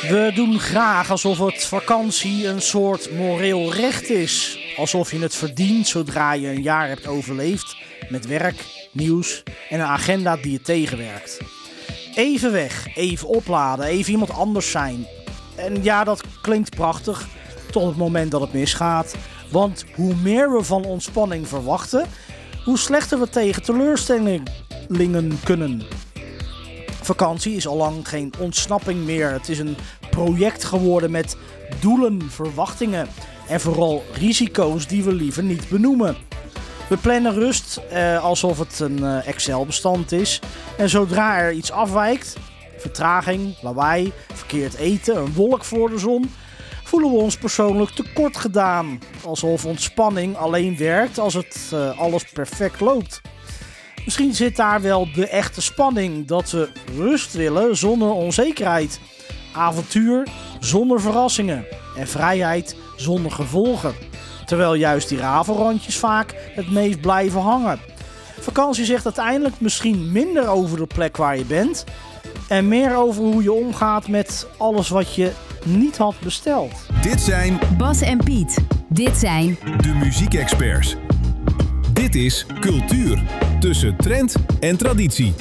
We doen graag alsof het vakantie een soort moreel recht is. Alsof je het verdient zodra je een jaar hebt overleefd met werk, nieuws en een agenda die je tegenwerkt. Even weg, even opladen, even iemand anders zijn. En ja, dat klinkt prachtig tot het moment dat het misgaat. Want hoe meer we van ontspanning verwachten, hoe slechter we tegen teleurstellingen kunnen. Vakantie is al lang geen ontsnapping meer. Het is een project geworden met doelen, verwachtingen en vooral risico's die we liever niet benoemen. We plannen rust alsof het een Excel-bestand is. En zodra er iets afwijkt, vertraging, lawaai, verkeerd eten, een wolk voor de zon, voelen we ons persoonlijk tekort gedaan. Alsof ontspanning alleen werkt als het alles perfect loopt. Misschien zit daar wel de echte spanning dat we rust willen zonder onzekerheid. Avontuur zonder verrassingen en vrijheid zonder gevolgen. Terwijl juist die rafelrandjes vaak het meest blijven hangen. Vakantie zegt uiteindelijk misschien minder over de plek waar je bent en meer over hoe je omgaat met alles wat je niet had besteld. Dit zijn Bas en Piet. Dit zijn de muziekexperts. Dit is Cultuur, tussen trend en traditie.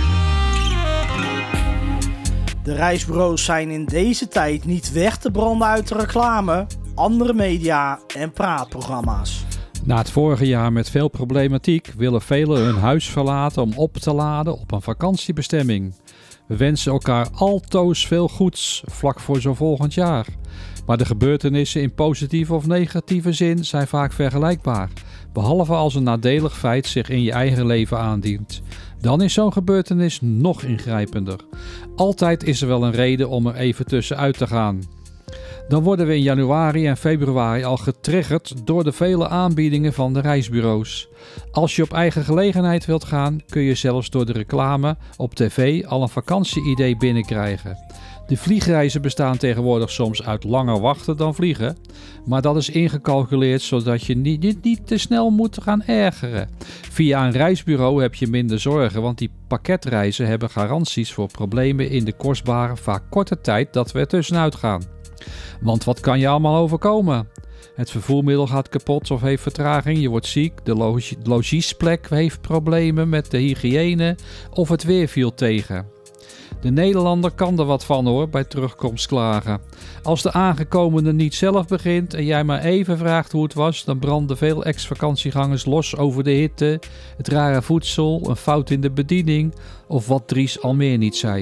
De reisbureaus zijn in deze tijd niet weg te branden uit de reclame, andere media en praatprogramma's. Na het vorige jaar met veel problematiek willen velen hun huis verlaten om op te laden op een vakantiebestemming. We wensen elkaar altoos veel goeds vlak voor zo'n volgend jaar. Maar de gebeurtenissen in positieve of negatieve zin zijn vaak vergelijkbaar. Behalve als een nadelig feit zich in je eigen leven aandient. Dan is zo'n gebeurtenis nog ingrijpender. Altijd is er wel een reden om er even tussenuit te gaan. Dan worden we in januari en februari al getriggerd door de vele aanbiedingen van de reisbureaus. Als je op eigen gelegenheid wilt gaan, kun je zelfs door de reclame op tv al een vakantieidee binnenkrijgen. De vliegreizen bestaan tegenwoordig soms uit langer wachten dan vliegen, maar dat is ingecalculeerd zodat je niet te snel moet gaan ergeren. Via een reisbureau heb je minder zorgen, want die pakketreizen hebben garanties voor problemen in de kostbare, vaak korte tijd dat we er tussenuit gaan. Want wat kan je allemaal overkomen? Het vervoermiddel gaat kapot of heeft vertraging, je wordt ziek, de logiesplek heeft problemen met de hygiëne of het weer viel tegen. De Nederlander kan er wat van hoor, bij terugkomst klagen. Als de aangekomene niet zelf begint en jij maar even vraagt hoe het was, dan branden veel ex-vakantiegangers los over de hitte, het rare voedsel, een fout in de bediening of wat Dries al meer niet zei.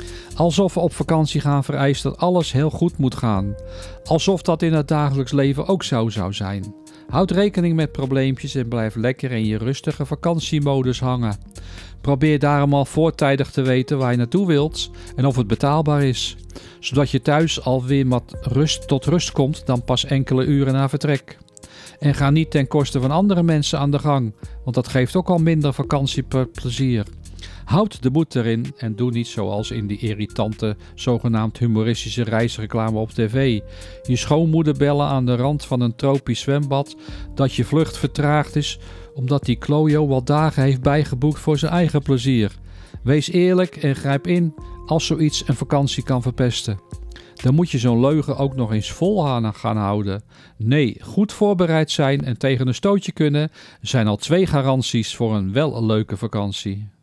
Alsof we op vakantie gaan vereist dat alles heel goed moet gaan. Alsof dat in het dagelijks leven ook zo zou zijn. Houd rekening met probleempjes en blijf lekker in je rustige vakantiemodus hangen. Probeer daarom al voortijdig te weten waar je naartoe wilt en of het betaalbaar is. Zodat je thuis alweer tot rust komt dan pas enkele uren na vertrek. En ga niet ten koste van andere mensen aan de gang, want dat geeft ook al minder vakantieplezier. Houd de moed erin en doe niet zoals in die irritante, zogenaamd humoristische reisreclame op tv. Je schoonmoeder bellen aan de rand van een tropisch zwembad dat je vlucht vertraagd is omdat die klojo wat dagen heeft bijgeboekt voor zijn eigen plezier. Wees eerlijk en grijp in als zoiets een vakantie kan verpesten. Dan moet je zo'n leugen ook nog eens vol gaan houden. Nee, goed voorbereid zijn en tegen een stootje kunnen zijn al 2 garanties voor een wel leuke vakantie.